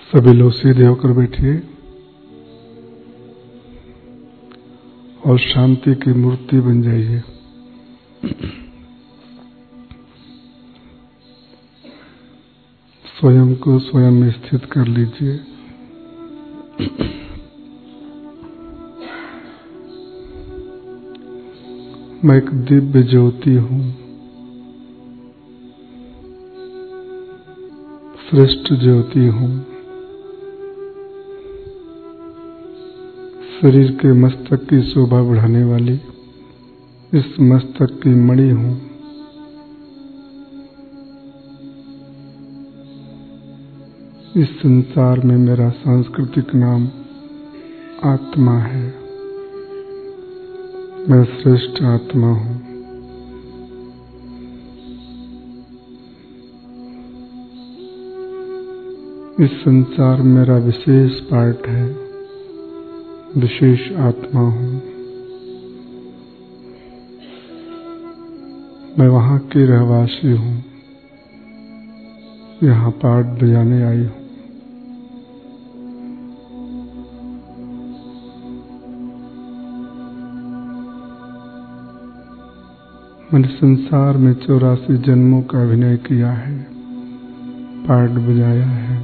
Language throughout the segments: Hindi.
सभी लोग सीधे होकर बैठिए और शांति की मूर्ति बन जाइए। स्वयं को स्वयं में स्थित कर लीजिए। मैं एक दिव्य ज्योति हूँ, श्रेष्ठ ज्योति हूँ। शरीर के मस्तक की शोभा बढ़ाने वाली इस मस्तक की मणि हूँ। इस संसार में मेरा सांस्कृतिक नाम आत्मा है। मैं श्रेष्ठ आत्मा हूँ। इस संसार में मेरा विशेष पार्ट है, विशेष आत्मा हूँ। मैं वहाँ की रहवासी हूँ, यहाँ पाठ बजाने आई हूँ। मैंने संसार में 84 जन्मों का अभिनय किया है, पाठ बजाया है।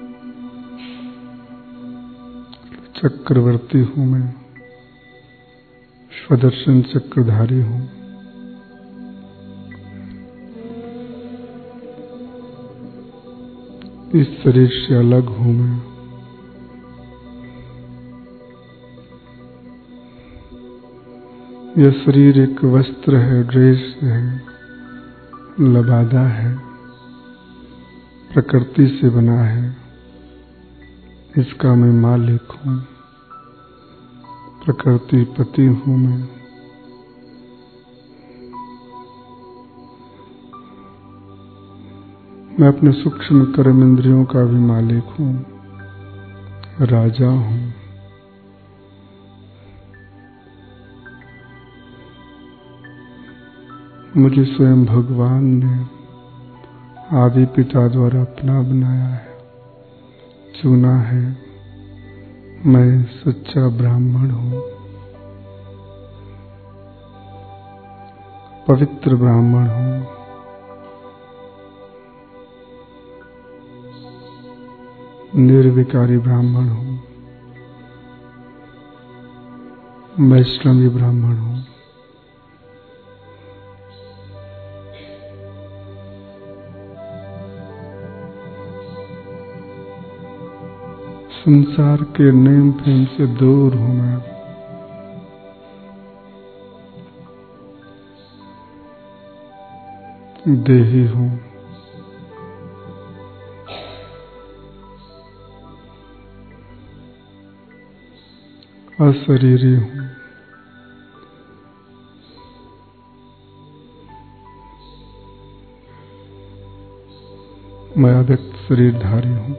चक्रवर्ती हूँ मैं, स्वदर्शन चक्रधारी हूँ। इस शरीर से अलग हूँ मैं। यह शरीर एक वस्त्र है, ड्रेस है, लबादा है, प्रकृति से बना है। इसका मैं मालिक हूँ, प्रकृति पति हूँ मैं। मैं अपने सूक्ष्म कर्म इंद्रियों का भी मालिक हूँ, राजा हूँ। मुझे स्वयं भगवान ने आदि पिता द्वारा अपना बनाया है, चुना है। मैं सच्चा ब्राह्मण हूँ, पवित्र ब्राह्मण हूँ। निर्विकारी ब्राह्मण हूँ, वैष्णवी ब्राह्मण हूँ। संसार के नेम फेम से दूर हूँ मैं। देही हूँ। अशरीरी हूँ। मैं अव्यक्त शरीरधारी हूँ,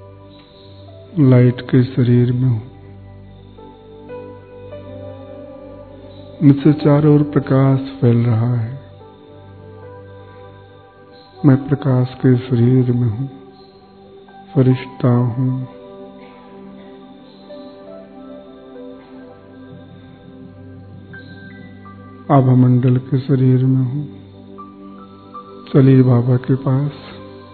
लाइट के शरीर में हूँ। मुझसे चारों ओर प्रकाश फैल रहा है। मैं प्रकाश के शरीर में हूँ, फरिश्ता हूँ। आभा मंडल के शरीर में हूँ। चलिए बाबा के पास।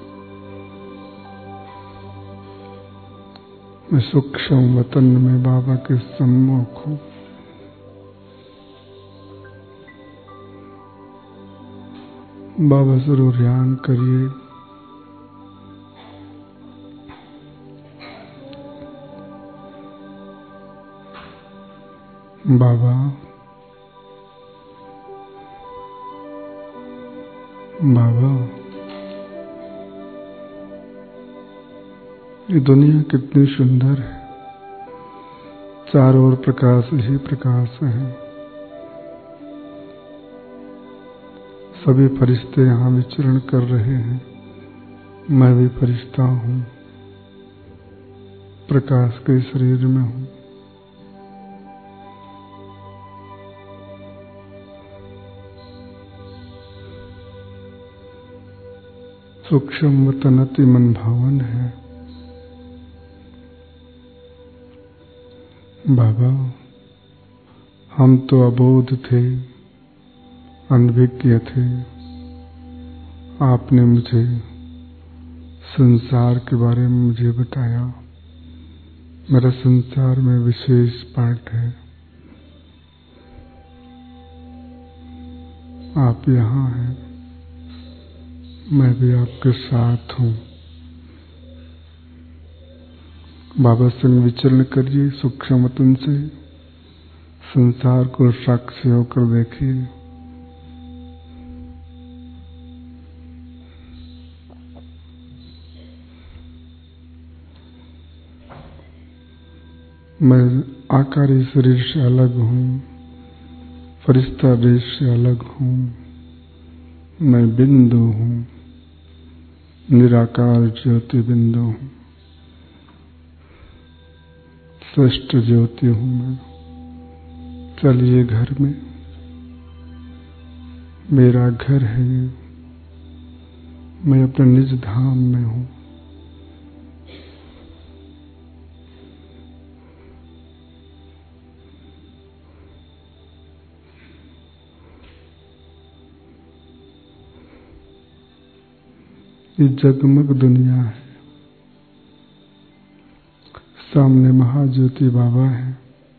मैं सूक्ष्म वतन में बाबा के सम्मुख हूँ। बाबा जरूर ध्यान करिए। बाबा, बाबा, ये दुनिया कितनी सुंदर है। चारों ओर प्रकाश ही प्रकाश है। सभी फरिश्ते यहाँ विचरण कर रहे हैं। मैं भी फरिश्ता हूँ, प्रकाश के शरीर में हूँ। सूक्ष्म वतन अति मन भावन है। बाबा, हम तो अबोध थे, अनभिज्ञ थे। आपने मुझे संसार के बारे में मुझे बताया। मेरा संसार में विशेष पार्ट है। आप यहाँ हैं, मैं भी आपके साथ हूँ। बाबा संग विचरण करिए सूक्ष्म वतन से, संसार को साक्षी होकर देखिए। मैं आकारी शरीर से अलग हूँ, फरिश्ता देश से अलग हूँ। मैं बिंदु हूँ, निराकार ज्योति बिंदु हूँ, श्रेष्ठ ज्योति हूँ मैं। चलिए घर में, मेरा घर है ये। मैं अपने निज धाम में हूँ। ये जगमग दुनिया है, सामने महाज्योति बाबा है।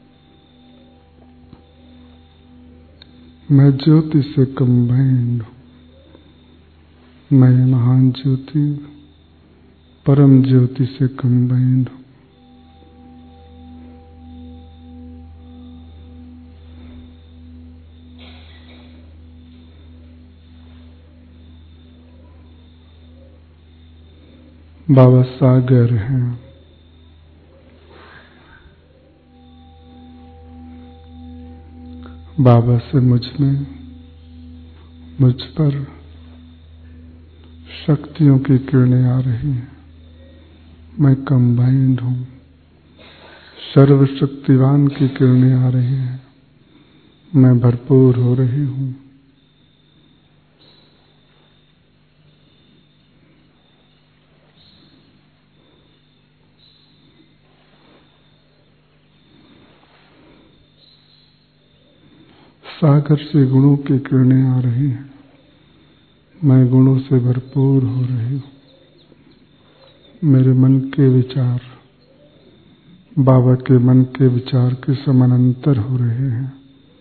मैं ज्योति से कंबाइंड हूँ। मैं महान ज्योति, परम ज्योति से कंबाइंड हूँ। बाबा सागर हैं। बाबा से मुझ पर शक्तियों की किरणें आ रही हैं। मैं कंबाइंड हूँ। सर्वशक्तिवान की किरणें आ रही हैं। मैं भरपूर हो रही हूँ। सागर से गुणों की किरणें आ रही हैं। मैं गुणों से भरपूर हो रही हूँ। मेरे मन के विचार बाबा के मन के विचार के समानांतर हो रहे हैं।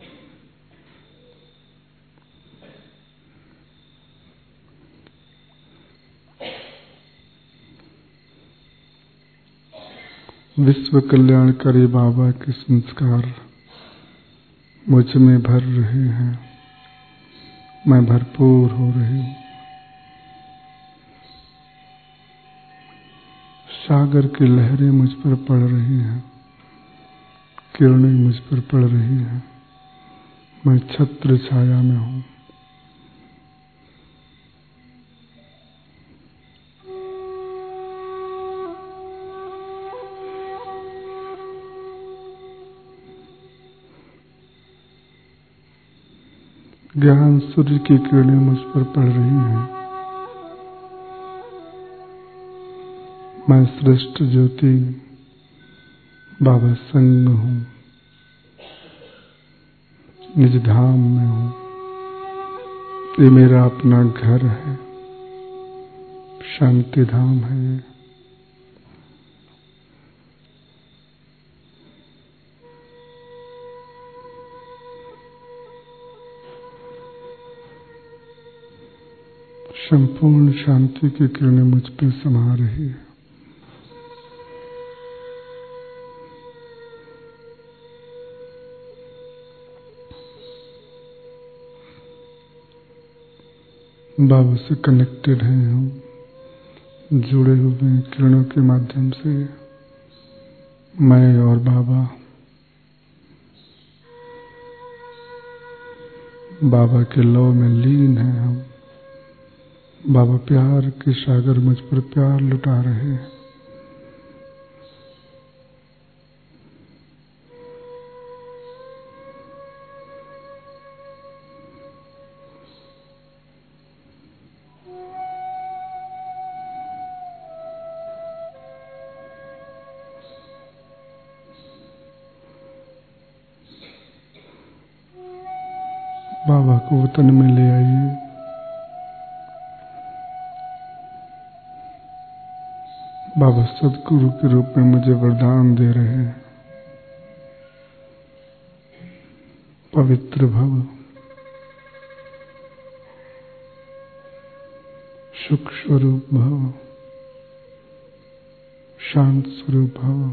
विश्व कल्याणकारी बाबा के संस्कार मुझ में भर रहे हैं। मैं भरपूर हो रही हूँ। सागर की लहरें मुझ पर पड़ रही हैं। किरणें मुझ पर पड़ रही हैं। मैं छत्र छाया में हूँ। ज्ञान सूर्य की किरणें मुझ पर पड़ रही हैं। मैं श्रेष्ठ ज्योति बाबा संग हूँ। निज धाम में हूँ। ये मेरा अपना घर है। शांति धाम है ये। संपूर्ण शांति की किरणें मुझ पर समा रही है। बाबा से कनेक्टेड हैं हम, जुड़े हुए हैं किरणों के माध्यम से। मैं और बाबा के लौ में लीन हैं हम। बाबा प्यार के सागर मुझ पर प्यार लुटा रहे हैं। बाबा को वतन में ले आइए। बाबा सदगुरु के रूप में मुझे वरदान दे रहे हैं। पवित्र भव, सुख स्वरूप भव, शांत स्वरूप भव,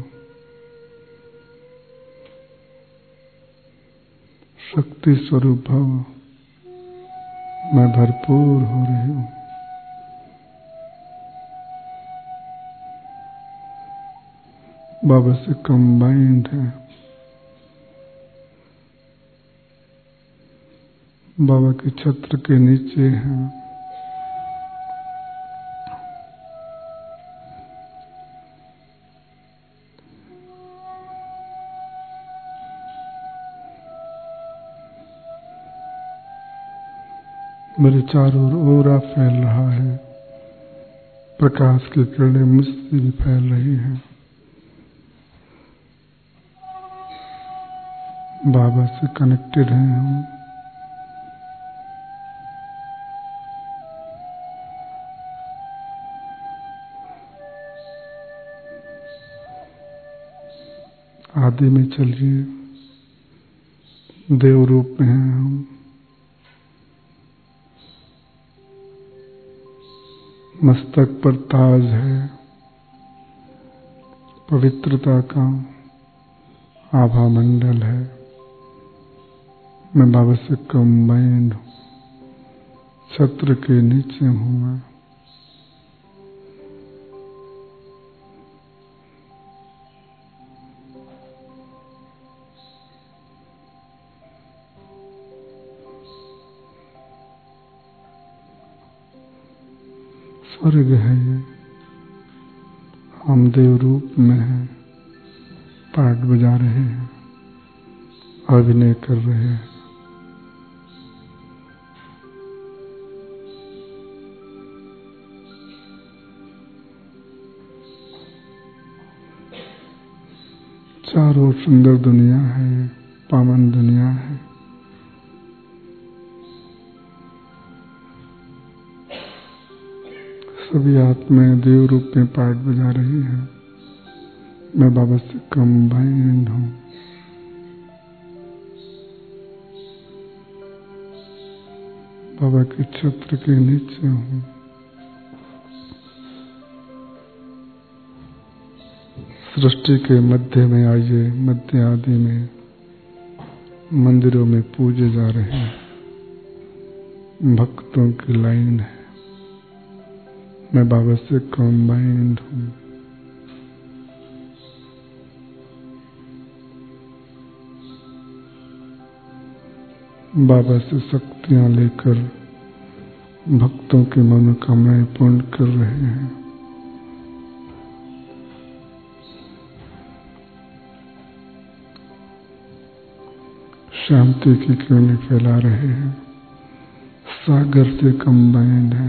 शक्ति स्वरूप भव। मैं भरपूर हो रही हूँ। बाबा से कंबाइंड है। बाबा के छत्र के नीचे हैं। मेरे चारों ओर ओरा फैल रहा है। प्रकाश की किरणें मुझसे भी फैल रही हैं। बाबा से कनेक्टेड हैं हम। आदि में चलिए, देव रूप में हैं हम। मस्तक पर ताज है, पवित्रता का आभा मंडल है। मैं बाबा से कंबाइंड हूँ। छत्र के नीचे हूँ मैं। स्वर्ग है ये। हम देव रूप में हैं। पाठ बजा रहे हैं, अभिनय कर रहे हैं। चारों सुंदर दुनिया है, पावन दुनिया है। सभी आत्माएं देव रूप में पाठ बजा रही हैं। मैं बाबा से कंबाइंड हूँ। बाबा के छत्र के नीचे हूँ। सृष्टि के मध्य में आइए। मध्य आदि में मंदिरों में पूजे जा रहे हैं। भक्तों की लाइन है। मैं बाबा से कंबाइंड हूँ। बाबा से शक्तियाँ लेकर भक्तों की मनोकामनाएं पूर्ण कर रहे हैं। शांति की किरणें फैला रहे हैं। सागर से कंबाइंड है।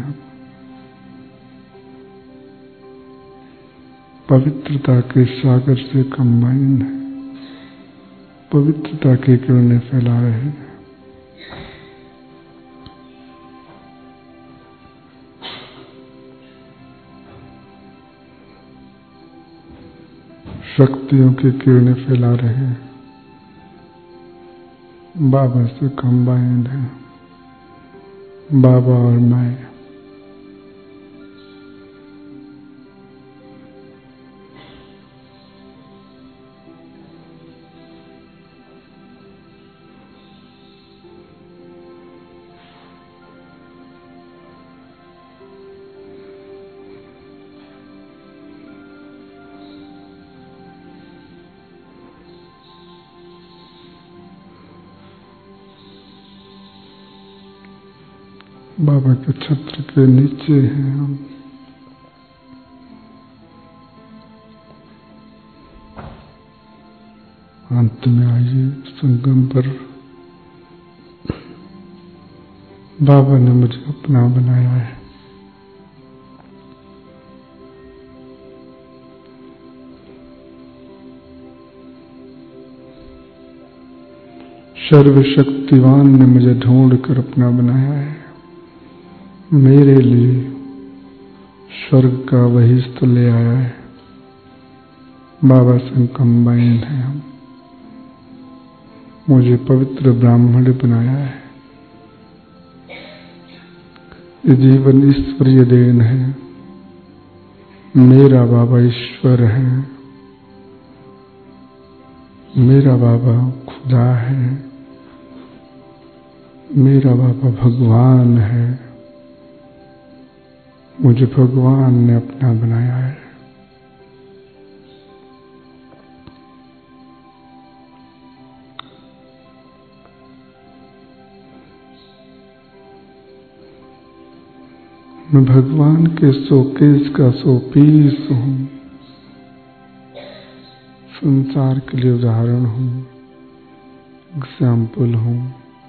पवित्रता के सागर से कंबाइंड है। पवित्रता की किरणें फैला रहे हैं। शक्तियों की किरणें फैला रहे हैं। बाबा से कंबाइंड है। बाबा और मैं। बाबा के छत्र के नीचे हैं हम। अंत में आइए संगम पर। बाबा ने मुझे अपना बनाया है। सर्वशक्तिवान ने मुझे ढूंढ कर अपना बनाया है। मेरे लिए स्वर्ग का वही स्थल ले आया है। बाबा संग कंबाइंड है हम। मुझे पवित्र ब्राह्मण बनाया है। ये जीवन ईश्वरीय देन है। मेरा बाबा ईश्वर है। मेरा बाबा खुदा है। मेरा बाबा भगवान है। मुझे भगवान ने अपना बनाया है। मैं भगवान के शोकेस का शोपीस हूँ। संसार के लिए उदाहरण हूँ, एग्जाम्पल हूँ।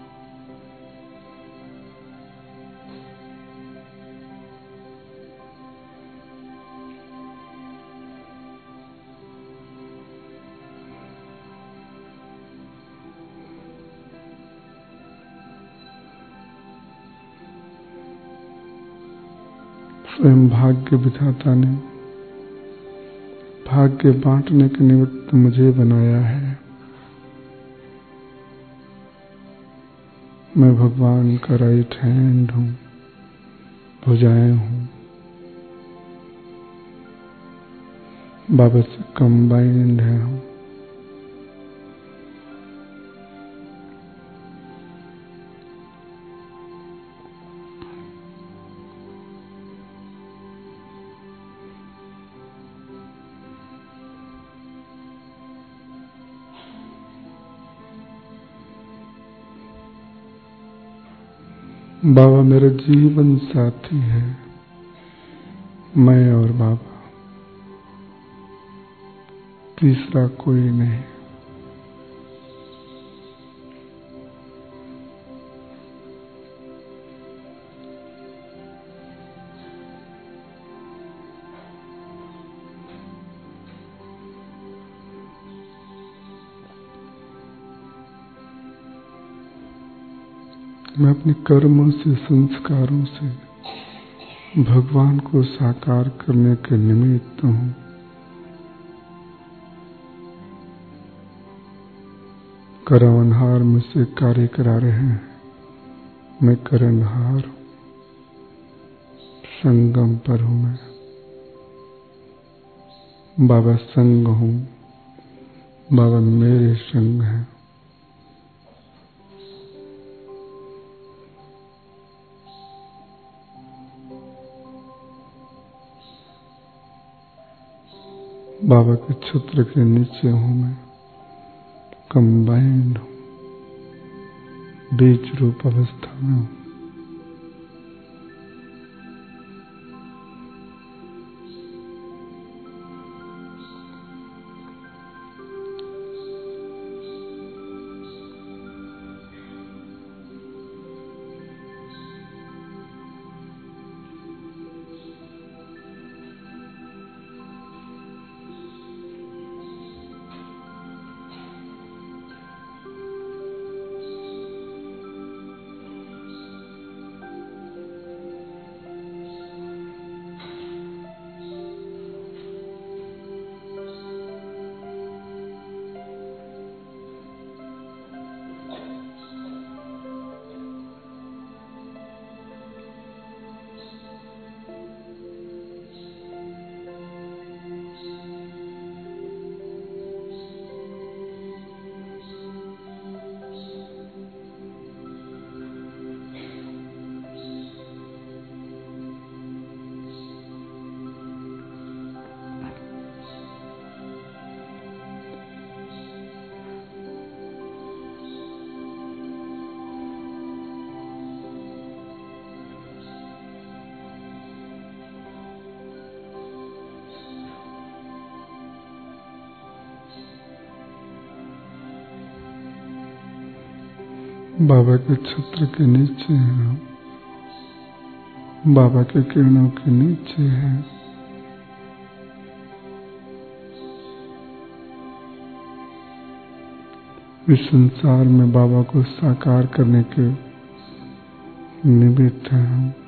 स्वयं भाग्य विधाता ने भाग्य बांटने के निमित्त मुझे बनाया है। मैं भगवान का राइट हैंड हूँ, भुजाएं हूँ। बाबा से कंबाइंड है हूँ। बाबा मेरा जीवन साथी है। मैं और बाबा, तीसरा कोई नहीं। मैं अपने कर्मों से, संस्कारों से भगवान को साकार करने के निमित्त हूँ। करवनहार मुझसे कार्य करा रहे हैं। मैं करनहार हूँ। संगम पर हूँ मैं। बाबा संग हूँ। बाबा मेरे संग हैं। बाबा के छत्र के नीचे हूँ मैं। कंबाइंड हूँ। बीज रूप अवस्था में हूँ। बाबा के छत्र के नीचे हैं। बाबा के किरणों के नीचे हैं। इस संसार में बाबा को साकार करने के निमित्त हैं हम।